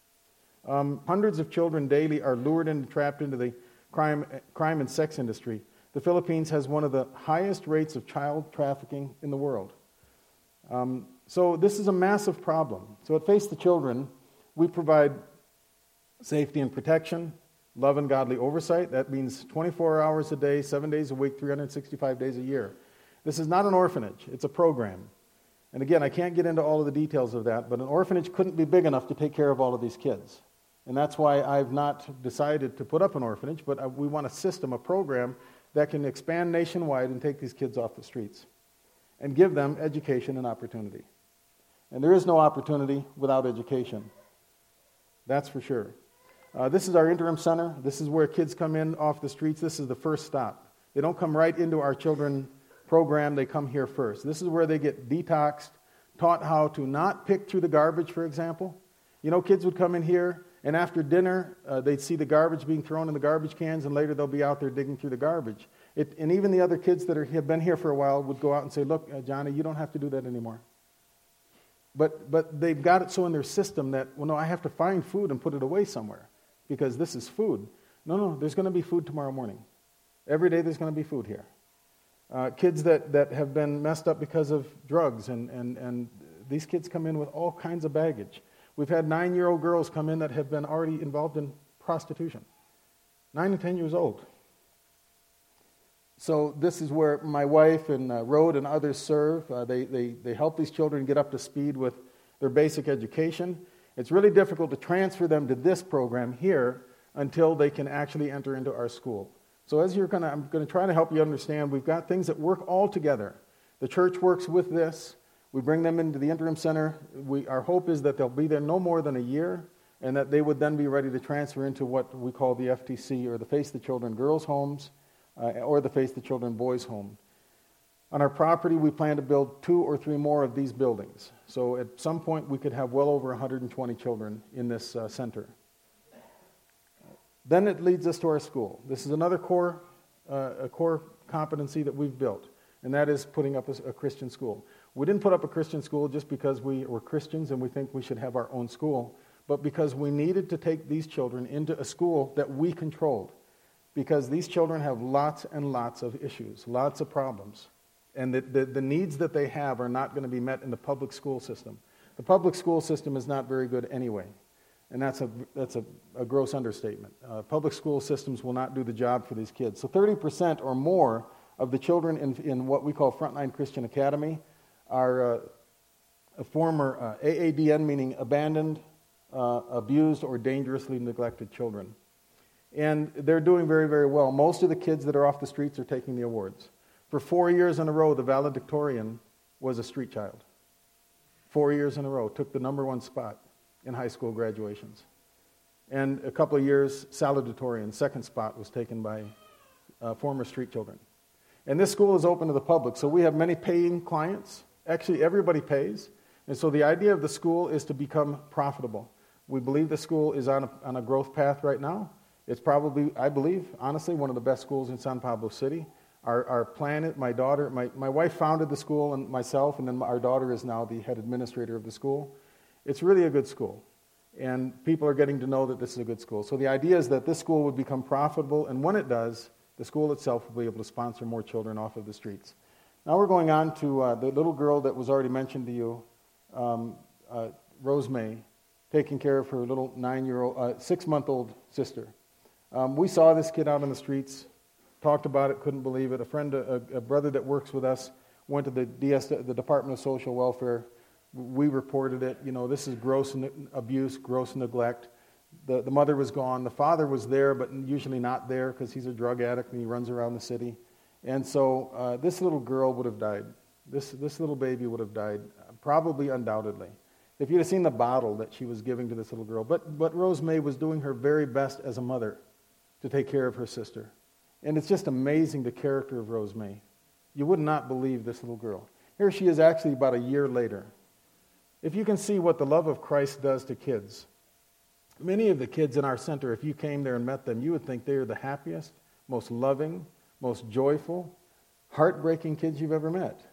Speaker 5: Um, hundreds of children daily are lured and trapped into the crime, crime and sex industry. The Philippines has one of the highest rates of child trafficking in the world. Um, so this is a massive problem. So at Face the Children, we provide safety and protection, love and godly oversight. That means twenty-four hours a day, seven days a week, three hundred sixty-five days a year. This is not an orphanage. It's a program. And again, I can't get into all of the details of that, but an orphanage couldn't be big enough to take care of all of these kids. And that's why I've not decided to put up an orphanage, but we want a system, a program that can expand nationwide and take these kids off the streets and give them education and opportunity. And there is no opportunity without education. That's for sure. Uh, this is our interim center. This is where kids come in off the streets. This is the first stop. They don't come right into our children program. They come here first. This is where they get detoxed, taught how to not pick through the garbage, for example. You know, kids would come in here, and after dinner, uh, they'd see the garbage being thrown in the garbage cans, and later they'll be out there digging through the garbage. It, and even the other kids that are, have been here for a while would go out and say, look, uh, Johnny, you don't have to do that anymore. But but they've got it so in their system that, well, no, I have to find food and put it away somewhere because this is food. No, no, there's going to be food tomorrow morning. Every day there's going to be food here. Uh, kids that, that have been messed up because of drugs and, and, and These kids come in with all kinds of baggage. We've had nine-year-old girls come in that have been already involved in prostitution. Nine and ten years old. So this is where my wife and uh, Rhode and others serve. Uh, they, they, they help these children get up to speed with their basic education. It's really difficult to transfer them to this program here until they can actually enter into our school. So as you're going to, I'm going to try to help you understand, we've got things that work all together. The church works with this. We bring them into the interim center. We, our hope is that they'll be there no more than a year, and that they would then be ready to transfer into what we call the F T C, or the Face the Children Girls Homes, uh, or the Face the Children Boys Home. On our property, we plan to build two or three more of these buildings. So at some point, we could have well over one hundred twenty children in this uh, center. Then it leads us to our school. This is another core, uh, a core competency that we've built, and that is putting up a, a Christian school. We didn't put up a Christian school just because we were Christians and we think we should have our own school, but because we needed to take these children into a school that we controlled, because these children have lots and lots of issues, lots of problems, and the, the, the needs that they have are not going to be met in the public school system. The public school system is not very good anyway. And that's a that's a, a gross understatement. Uh, public school systems will not do the job for these kids. So thirty percent or more of the children in, in what we call Frontline Christian Academy are uh, a former uh, A A D N, meaning abandoned, uh, abused, or dangerously neglected children. And they're doing very, very well. Most of the kids that are off the streets are taking the awards. For four years in a row, the valedictorian was a street child. Four years in a row, took the number one spot in high school graduations. And a couple of years, salutatorian, second spot was taken by uh, former street children. And this school is open to the public, so we have many paying clients. Actually, everybody pays. And so the idea of the school is to become profitable. We believe the school is on a, on a growth path right now. It's probably, I believe, honestly, one of the best schools in San Pablo City. Our, our plan, is, my daughter, my, my wife founded the school, and myself, and then our daughter is now the head administrator of the school. It's really a good school, and people are getting to know that this is a good school. So the idea is that this school would become profitable, and when it does, the school itself will be able to sponsor more children off of the streets. Now we're going on to uh, the little girl that was already mentioned to you, um, uh, Rose May, taking care of her little nine-year-old, uh, six-month-old sister. Um, we saw this kid out on the streets, talked about it, couldn't believe it. A friend, a, a brother that works with us, went to the D S, the Department of Social Welfare. We reported it. You know, this is gross abuse, gross neglect. The, the mother was gone. The father was there, but usually not there because he's a drug addict and he runs around the city. And so uh, this little girl would have died. This, this little baby would have died, probably undoubtedly, if you'd have seen the bottle that she was giving to this little girl. But, but Rose May was doing her very best as a mother to take care of her sister. And it's just amazing, the character of Rose May. You would not believe this little girl. Here she is actually about a year later. If you can see what the love of Christ does to kids, many of the kids in our center, if you came there and met them, you would think they are the happiest, most loving, most joyful, heartbreaking kids you've ever met.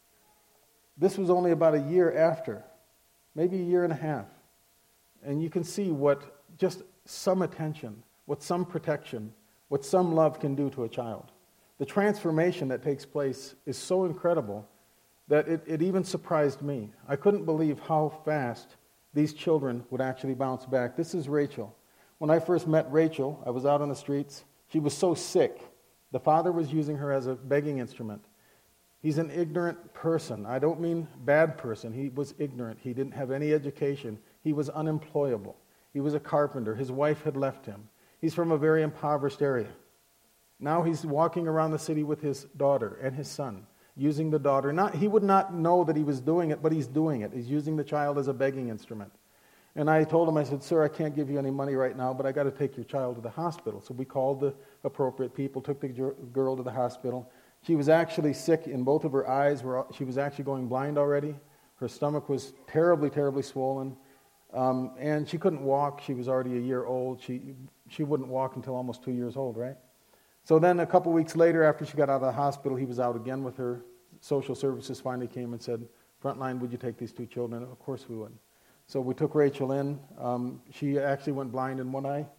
Speaker 5: This was only about a year after, maybe a year and a half. And you can see what just some attention, what some protection, what some love can do to a child. The transformation that takes place is so incredible that it, it even surprised me. I couldn't believe how fast these children would actually bounce back. This is Rachel. When I first met Rachel, I was out on the streets. She was so sick. The father was using her as a begging instrument. He's an ignorant person. I don't mean bad person. He was ignorant. He didn't have any education. He was unemployable. He was a carpenter. His wife had left him. He's from a very impoverished area. Now he's walking around the city with his daughter and his son, using the daughter. Not, he would not know that he was doing it, but he's doing it. He's using the child as a begging instrument. And I told him, I said, sir, I can't give you any money right now, but I got to take your child to the hospital. So we called the appropriate people, took the girl to the hospital. She was actually sick in both of her eyes. She was actually going blind already. Her stomach was terribly, terribly swollen. Um, and she couldn't walk. She was already a year old. She, she wouldn't walk until almost two years old, right? So then a couple weeks later, after she got out of the hospital, he was out again with her. Social services finally came and said, Frontline, would you take these two children? Of course we would. So we took Rachel in. Um, she actually went blind in one eye.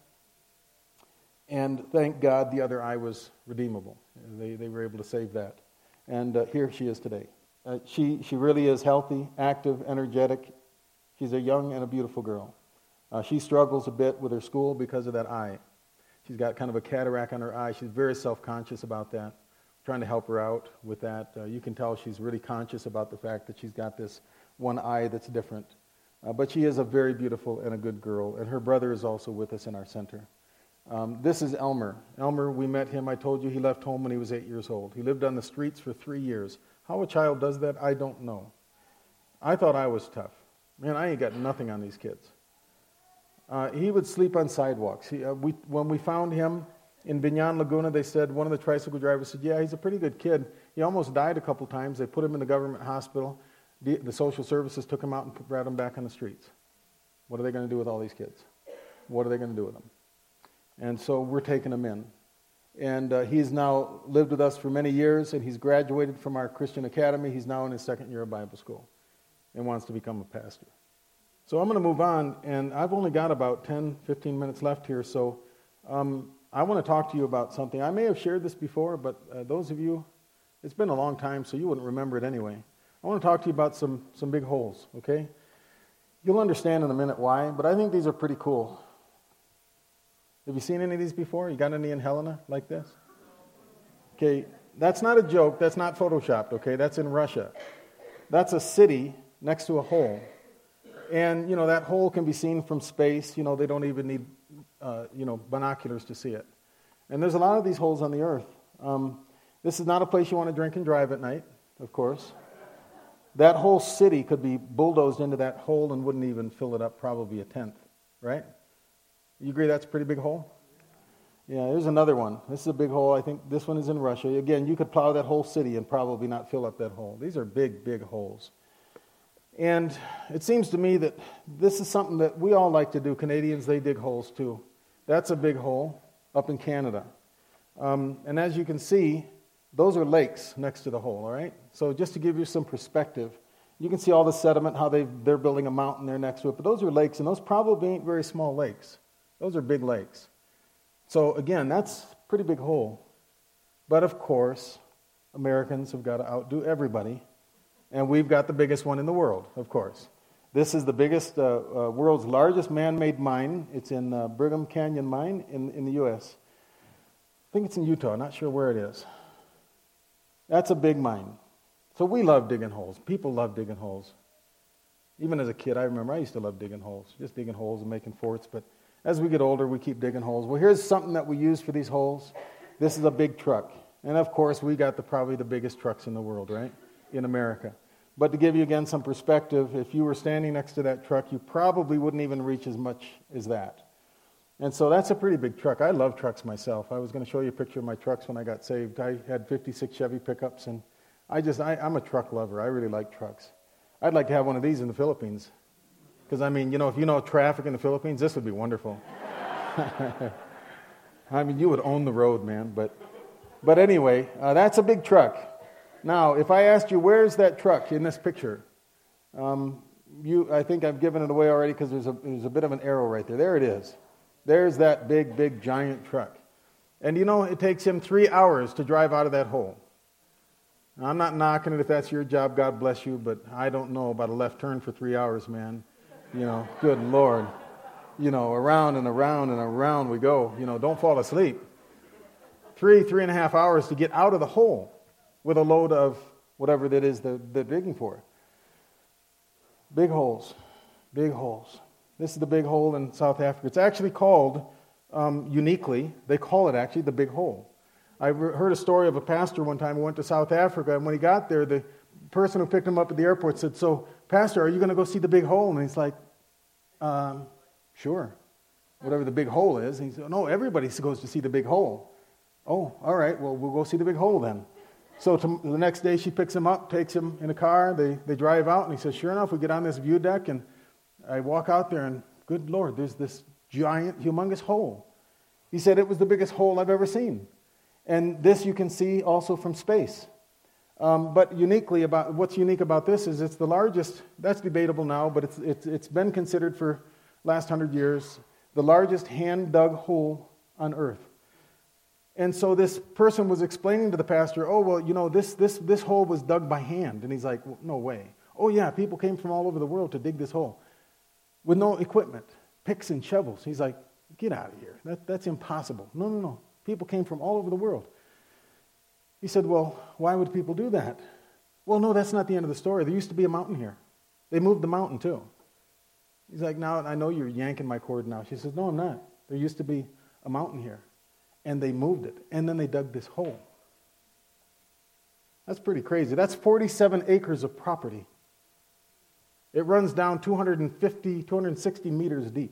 Speaker 5: And thank God the other eye was redeemable. They, they were able to save that. And uh, here she is today. Uh, she, she really is healthy, active, energetic. She's a young and a beautiful girl. Uh, she struggles a bit with her school because of that eye. She's got kind of a cataract on her eye. She's very self-conscious about that. Trying to help her out with that. Uh, you can tell she's really conscious about the fact that she's got this one eye that's different. Uh, but she is a very beautiful and a good girl. And her brother is also with us in our center. Um, this is Elmer. Elmer, we met him. I told you he left home when he was eight years old. He lived on the streets for three years. How a child does that, I don't know. I thought I was tough. Man, I ain't got nothing on these kids. Uh, he would sleep on sidewalks. He, uh, we, when we found him in Biñan Laguna, they said, one of the tricycle drivers said, yeah, he's a pretty good kid. He almost died a couple times. They put him in the government hospital. The, the social services took him out and brought him back on the streets. What are they going to do with all these kids? What are they going to do with them? And so we're taking him in. And uh, he's now lived with us for many years, and he's graduated from our Christian academy. He's now in his second year of Bible school and wants to become a pastor. So I'm going to move on, and I've only got about ten, fifteen minutes left here, so um, I want to talk to you about something. I may have shared this before, but uh, those of you, it's been a long time, so you wouldn't remember it anyway. I want to talk to you about some, some big holes, okay? You'll understand in a minute why, but I think these are pretty cool. Have you seen any of these before? You got any in Helena like this? Okay, that's not a joke. That's not photoshopped, okay? That's in Russia. That's a city next to a hole. And, you know, that hole can be seen from space. You know, they don't even need, uh, you know, binoculars to see it. And there's a lot of these holes on the earth. Um, this is not a place you want to drink and drive at night, of course. That whole city could be bulldozed into that hole and wouldn't even fill it up probably a tenth, right? You agree that's a pretty big hole? Yeah, there's another one. This is a big hole. I think this one is in Russia. Again, you could plow that whole city and probably not fill up that hole. These are big, big holes. And it seems to me that this is something that we all like to do. Canadians, they dig holes too. That's a big hole up in Canada. Um, and as you can see, those are lakes next to the hole, all right? So just to give you some perspective, you can see all the sediment, how they they're building a mountain there next to it. But those are lakes, and those probably ain't very small lakes. Those are big lakes. So again, that's a pretty big hole. But of course, Americans have got to outdo everybody. And we've got the biggest one in the world, of course. This is the biggest, uh, uh, world's largest man-made mine. It's in uh, Brigham Canyon Mine in, in the U S I think it's in Utah. Not sure where it is. That's a big mine. So we love digging holes. People love digging holes. Even as a kid, I remember I used to love digging holes. Just digging holes and making forts. But as we get older, we keep digging holes. Well, here's something that we use for these holes. This is a big truck. And of course, we got the probably the biggest trucks in the world, right? In America. But to give you again some perspective, if you were standing next to that truck, you probably wouldn't even reach as much as that. And so that's a pretty big truck. I love trucks myself. I was going to show you a picture of my trucks when I got saved. I had fifty-six Chevy pickups, and I just, I, I'm a truck lover. I really like trucks. I'd like to have one of these in the Philippines. Because, I mean, you know, if you know traffic in the Philippines, this would be wonderful. I mean, you would own the road, man. But, but anyway, uh, that's a big truck. Now, if I asked you, where's that truck in this picture? Um, you, I think I've given it away already because there's a, there's a bit of an arrow right there. There it is. There's that big, big, giant truck. And you know, it takes him three hours to drive out of that hole. Now, I'm not knocking it if that's your job, God bless you, but I don't know about a left turn for three hours, man. You know, good Lord. You know, around and around and around we go. You know, don't fall asleep. Three, three and a half hours to get out of the hole with a load of whatever that is that they're digging for. Big holes. Big holes. This is the big hole in South Africa. It's actually called, um, uniquely, they call it actually the Big Hole. I heard a story of a pastor one time who went to South Africa, and when he got there, the person who picked him up at the airport said, "So, Pastor, are you going to go see the Big Hole?" And he's like, um, sure. Whatever the Big Hole is. And he said, "No, everybody goes to see the Big Hole." "Oh, all right, well, we'll go see the Big Hole then." So to, the next day she picks him up, takes him in a car, they, they drive out, and he says, sure enough, we get on this view deck, and I walk out there, and good Lord, there's this giant, humongous hole. He said it was the biggest hole I've ever seen. And this you can see also from space. Um, but uniquely about what's unique about this is it's the largest, that's debatable now, but it's, it's, it's been considered for last hundred years, the largest hand-dug hole on Earth. And so this person was explaining to the pastor, oh, well, you know, this this this hole was dug by hand. And he's like, well, no way. Oh, yeah, people came from all over the world to dig this hole with no equipment, picks and shovels. He's like, get out of here. That, that's impossible. No, no, no. People came from all over the world. He said, well, why would people do that? Well, no, that's not the end of the story. There used to be a mountain here. They moved the mountain, too. He's like, now I know you're yanking my cord now. She says, no, I'm not. There used to be a mountain here. And they moved it. And then they dug this hole. That's pretty crazy. That's forty-seven acres of property. It runs down two hundred fifty, two hundred sixty meters deep.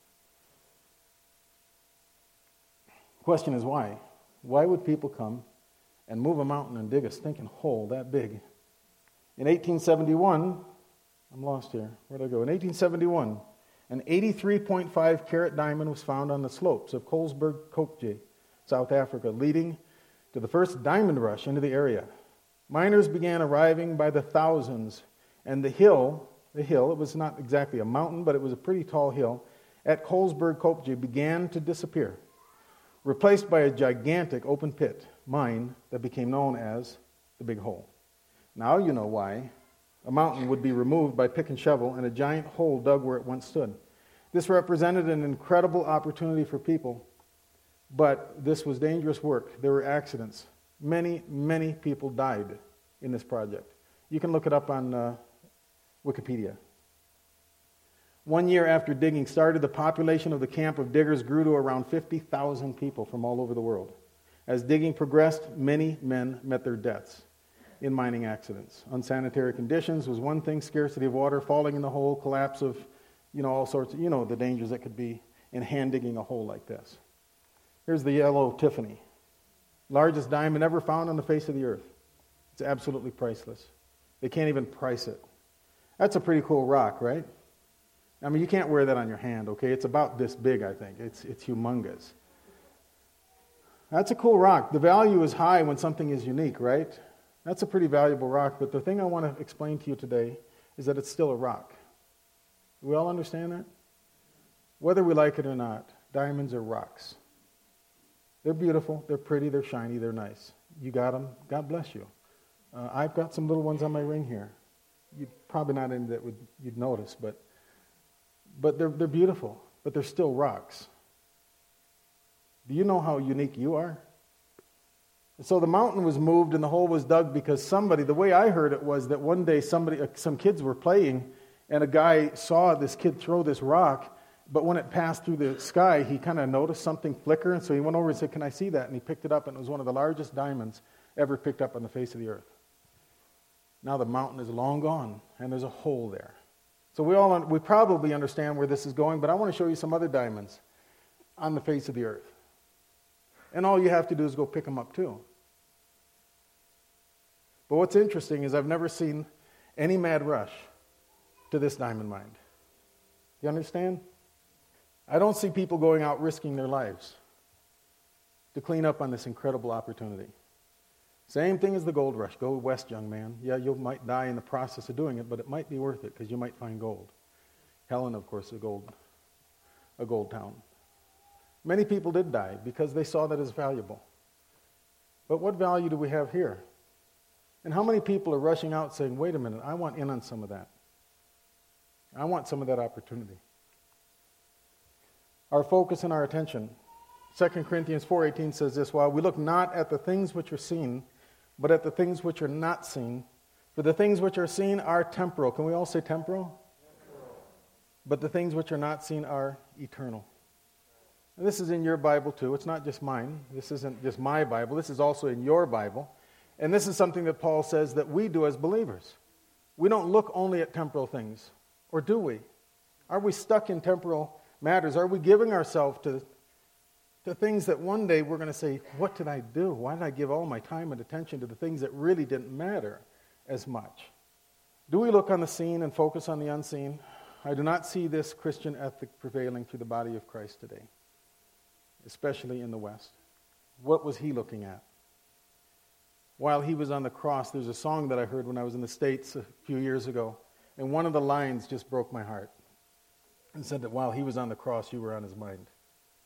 Speaker 5: The question is why? Why would people come and move a mountain and dig a stinking hole that big? In eighteen seventy-one, I'm lost here. Where'd I go? In eighteen seventy-one, an eighty-three point five carat diamond was found on the slopes of Colesberg-Kopje, South Africa, leading to the first diamond rush into the area. Miners began arriving by the thousands, and the hill, the hill, it was not exactly a mountain, but it was a pretty tall hill, at Colesberg-Kopje began to disappear, replaced by a gigantic open pit mine that became known as the Big Hole. Now you know why a mountain would be removed by pick and shovel and a giant hole dug where it once stood. This represented an incredible opportunity for people, but this was dangerous work. There were accidents. Many, many people died in this project. You can look it up on uh, Wikipedia. One year after digging started, the population of the camp of diggers grew to around fifty thousand people from all over the world. As digging progressed, many men met their deaths in mining accidents. Unsanitary conditions was one thing, scarcity of water, falling in the hole, collapse of, you know, all sorts of, you know, the dangers that could be in hand digging a hole like this. Here's the yellow Tiffany. Largest diamond ever found on the face of the earth. It's absolutely priceless. They can't even price it. That's a pretty cool rock, right? I mean, you can't wear that on your hand, okay? It's about this big, I think. It's it's humongous. That's a cool rock. The value is high when something is unique, right? That's a pretty valuable rock, but the thing I want to explain to you today is that it's still a rock. Do we all understand that? Whether we like it or not, diamonds are rocks. They're beautiful, they're pretty, they're shiny, they're nice. You got them, God bless you. Uh, I've got some little ones on my ring here. You probably not any that would you'd notice, but but they're they're beautiful, but they're still rocks. Do you know how unique you are? So the mountain was moved and the hole was dug because somebody, the way I heard it was that one day somebody, uh, some kids were playing and a guy saw this kid throw this rock, but when it passed through the sky, he kind of noticed something flicker, and so he went over and said, can I see that? And he picked it up, and it was one of the largest diamonds ever picked up on the face of the earth. Now the mountain is long gone, and there's a hole there. So we all we probably understand where this is going, but I want to show you some other diamonds on the face of the earth. And all you have to do is go pick them up too. But what's interesting is I've never seen any mad rush to this diamond mine. You understand? I don't see people going out risking their lives to clean up on this incredible opportunity. Same thing as the gold rush. Go west, young man. Yeah, you might die in the process of doing it, but it might be worth it because you might find gold. Helena, of course, is a gold, a gold town. Many people did die because they saw that as valuable. But what value do we have here? And how many people are rushing out saying, wait a minute, I want in on some of that. I want some of that opportunity. Our focus and our attention. Second Corinthians four eighteen says this, while we look not at the things which are seen, but at the things which are not seen. For the things which are seen are temporal. Can we all say temporal? Temporal. But the things which are not seen are eternal. And this is in your Bible too. It's not just mine. This isn't just my Bible. This is also in your Bible. And this is something that Paul says that we do as believers. We don't look only at temporal things. Or do we? Are we stuck in temporal matters? Are we giving ourselves to, to things that one day we're going to say, what did I do? Why did I give all my time and attention to the things that really didn't matter as much? Do we look on the seen and focus on the unseen? I do not see this Christian ethic prevailing through the body of Christ today, especially in the West. What was he looking at? While he was on the cross, there's a song that I heard when I was in the States a few years ago, and one of the lines just broke my heart and said that while he was on the cross, you were on his mind.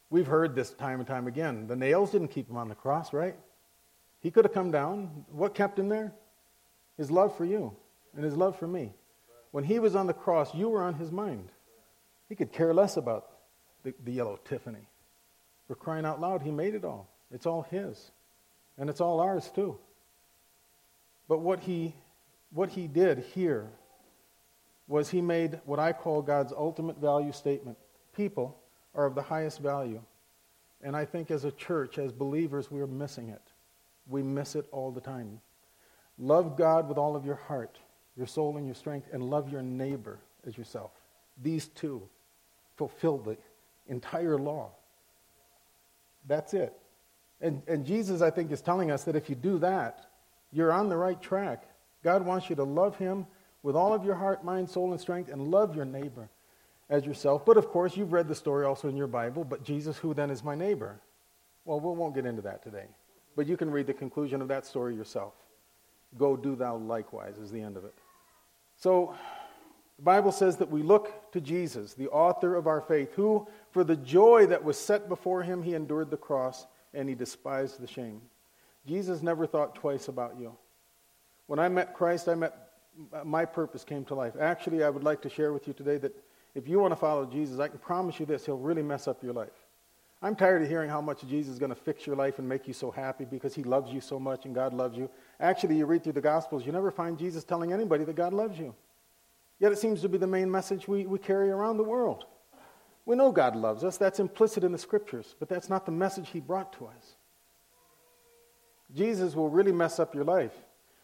Speaker 5: We've heard this time and time again. The nails didn't keep him on the cross, right? He could have come down. What kept him there? His love for you and his love for me. When he was on the cross, you were on his mind. He could care less about the, the yellow Tiffany. For crying out loud, he made it all. It's all his. And it's all ours too. But what he, what he did here was he made what I call God's ultimate value statement. People are of the highest value. And I think as a church, as believers, we're missing it. We miss it all the time. Love God with all of your heart, your soul, and your strength, and love your neighbor as yourself. These two fulfill the entire law. That's it. And, and Jesus, I think, is telling us that if you do that, you're on the right track. God wants you to love him with all of your heart, mind, soul, and strength, and love your neighbor as yourself. But of course, you've read the story also in your Bible, but Jesus, who then is my neighbor? Well, we won't get into that today. But you can read the conclusion of that story yourself. Go do thou likewise is the end of it. So, the Bible says that we look to Jesus, the author of our faith, who, for the joy that was set before him, he endured the cross, and he despised the shame. Jesus never thought twice about you. When I met Christ, I met my purpose came to life. Actually, I would like to share with you today that if you want to follow Jesus, I can promise you this, he'll really mess up your life. I'm tired of hearing how much Jesus is going to fix your life and make you so happy because he loves you so much and God loves you. Actually, you read through the Gospels, you never find Jesus telling anybody that God loves you. Yet it seems to be the main message we, we carry around the world. We know God loves us. That's implicit in the Scriptures, but that's not the message he brought to us. Jesus will really mess up your life.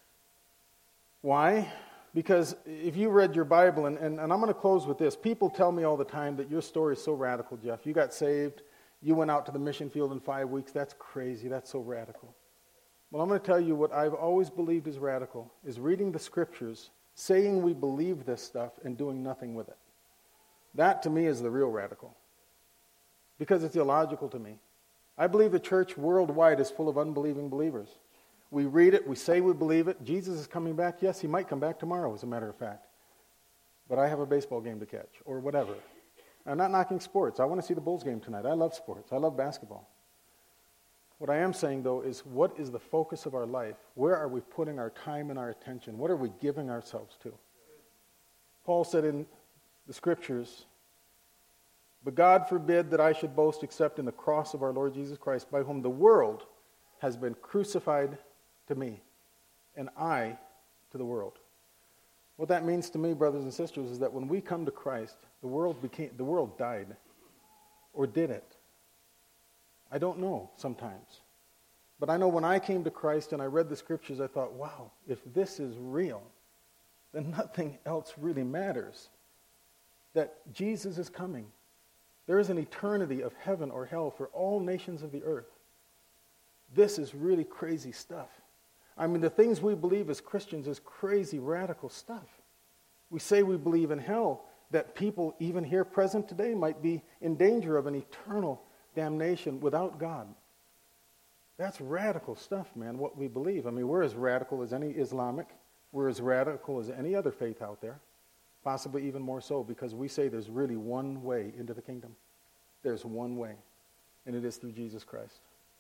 Speaker 5: Why? Because if you read your Bible, and, and, and I'm going to close with this. People tell me all the time that your story is so radical, Jeff. You got saved. You went out to the mission field in five weeks. That's crazy. That's so radical. Well, I'm going to tell you what I've always believed is radical, is reading the Scriptures, saying we believe this stuff, and doing nothing with it. That, to me, is the real radical. Because it's illogical to me. I believe the church worldwide is full of unbelieving believers. We read it, we say we believe it. Jesus is coming back. Yes, he might come back tomorrow, as a matter of fact. But I have a baseball game to catch, or whatever. I'm not knocking sports. I want to see the Bulls game tonight. I love sports. I love basketball. What I am saying, though, is what is the focus of our life? Where are we putting our time and our attention? What are we giving ourselves to? Paul said in the Scriptures, "But God forbid that I should boast except in the cross of our Lord Jesus Christ, by whom the world has been crucified to me, and I to the world." What that means to me, brothers and sisters, is that when we come to Christ, the world became the world died. Or did it? I don't know sometimes. But I know when I came to Christ and I read the Scriptures, I thought, wow, if this is real, then nothing else really matters. That Jesus is coming. There is an eternity of heaven or hell for all nations of the earth. This is really crazy stuff. I mean, the things we believe as Christians is crazy, radical stuff. We say we believe in hell, that people even here present today might be in danger of an eternal damnation without God. That's radical stuff, man, what we believe. I mean, we're as radical as any Islamic. We're as radical as any other faith out there. Possibly even more so, because we say there's really one way into the kingdom. There's one way, and it is through Jesus Christ.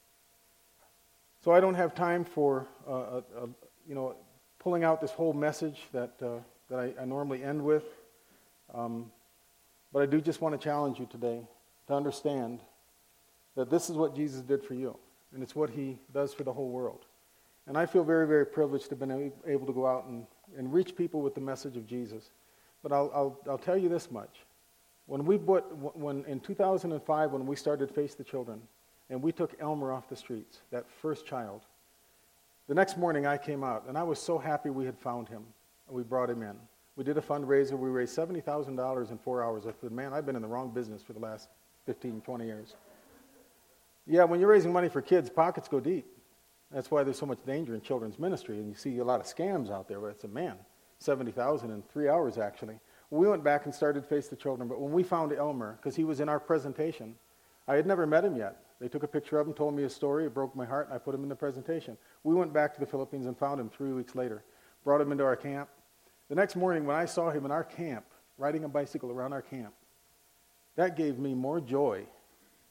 Speaker 5: So I don't have time for, uh, a, a, you know, pulling out this whole message that uh, that I, I normally end with. Um, but I do just want to challenge you today to understand that this is what Jesus did for you, and it's what he does for the whole world. And I feel very, very privileged to have been able to go out and, and reach people with the message of Jesus. But I'll, I'll, I'll tell you this much. When we put, when in two thousand five, when we started Face the Children, and we took Elmer off the streets, that first child, the next morning I came out, and I was so happy we had found him, and we brought him in. We did a fundraiser. We raised seventy thousand dollars in four hours. I said, man, I've been in the wrong business for the last fifteen, twenty years. Yeah, when you're raising money for kids, pockets go deep. That's why there's so much danger in children's ministry, and you see a lot of scams out there, but it's a man, seventy thousand in three hours actually. We went back and started Face the Children, but when we found Elmer, because he was in our presentation, I had never met him yet. They took a picture of him, told me his story, it broke my heart, and I put him in the presentation. We went back to the Philippines and found him three weeks later, brought him into our camp. The next morning when I saw him in our camp, riding a bicycle around our camp, that gave me more joy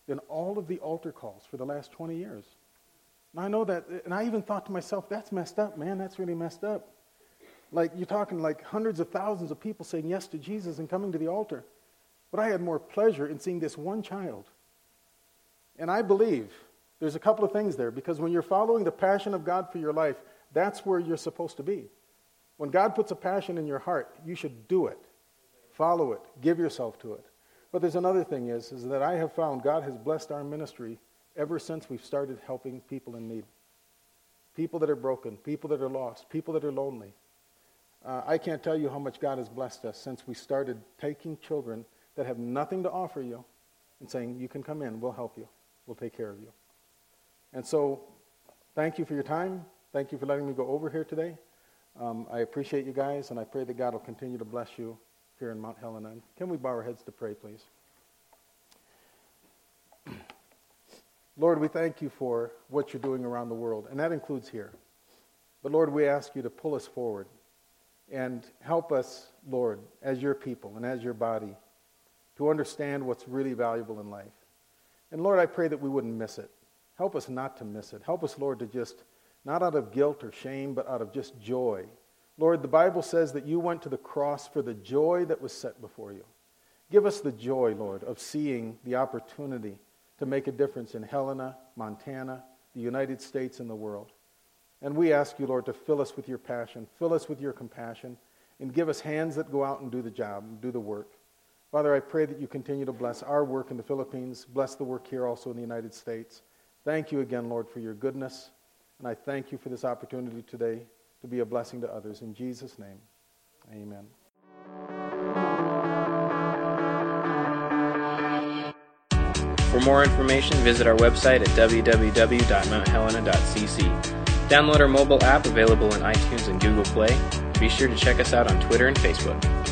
Speaker 5: than all of the altar calls for the last twenty years. And I know that, and I even thought to myself, that's messed up, man, that's really messed up. Like, you're talking like hundreds of thousands of people saying yes to Jesus and coming to the altar. But I had more pleasure in seeing this one child. And I believe there's a couple of things there, because when you're following the passion of God for your life, that's where you're supposed to be. When God puts a passion in your heart, you should do it. Follow it. Give yourself to it. But there's another thing is, is that I have found God has blessed our ministry ever since we've started helping people in need. People that are broken, people that are lost, people that are lonely. Uh, I can't tell you how much God has blessed us since we started taking children that have nothing to offer you and saying, you can come in, we'll help you, we'll take care of you. And so, thank you for your time. Thank you for letting me go over here today. Um, I appreciate you guys, and I pray that God will continue to bless you here in Mount Helena. Can we bow our heads to pray, please? Lord, we thank you for what you're doing around the world, and that includes here. But Lord, we ask you to pull us forward and help us, Lord, as your people and as your body, to understand what's really valuable in life. And Lord, I pray that we wouldn't miss it. Help us not to miss it. Help us, Lord, to just, not out of guilt or shame, but out of just joy. Lord, the Bible says that you went to the cross for the joy that was set before you. Give us the joy, Lord, of seeing the opportunity to make a difference in Helena, Montana, the United States, and the world. And we ask you, Lord, to fill us with your passion, fill us with your compassion, and give us hands that go out and do the job, and do the work. Father, I pray that you continue to bless our work in the Philippines, bless the work here also in the United States. Thank you again, Lord, for your goodness, and I thank you for this opportunity today to be a blessing to others. In Jesus' name, amen.
Speaker 1: For more information, visit our website at w w w dot mount helena dot c c. Download our mobile app available in iTunes and Google Play. Be sure to check us out on Twitter and Facebook.